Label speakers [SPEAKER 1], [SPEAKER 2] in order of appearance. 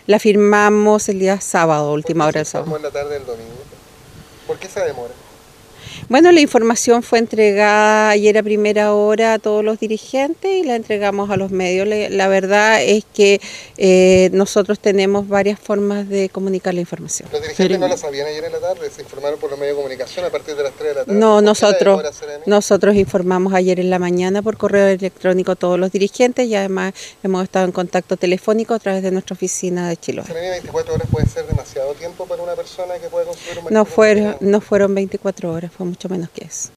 [SPEAKER 1] La firmamos el día sábado, última hora del
[SPEAKER 2] ¿Por qué se
[SPEAKER 1] sábado.
[SPEAKER 2] informó en la tarde del domingo? ¿Por qué esa demora?
[SPEAKER 1] Bueno, la información fue entregada ayer a primera hora a todos los dirigentes y la entregamos a los medios. La verdad es que nosotros tenemos varias formas de comunicar la información.
[SPEAKER 2] Los dirigentes no la sabían ayer en la tarde, se informaron por los medios de comunicación a partir de las 3 de la tarde.
[SPEAKER 1] No,
[SPEAKER 2] ¿Por qué la demora, Seremi?
[SPEAKER 1] nosotros informamos ayer en la mañana por correo electrónico a todos los dirigentes y además hemos estado en contacto telefónico a través de nuestra oficina de Chiloé.
[SPEAKER 2] Seremi, 24 horas puede ser demasiado tiempo para una persona que puede consumir un
[SPEAKER 1] No
[SPEAKER 2] medicamento.
[SPEAKER 1] fueron 24 horas, fue mucho menos que eso.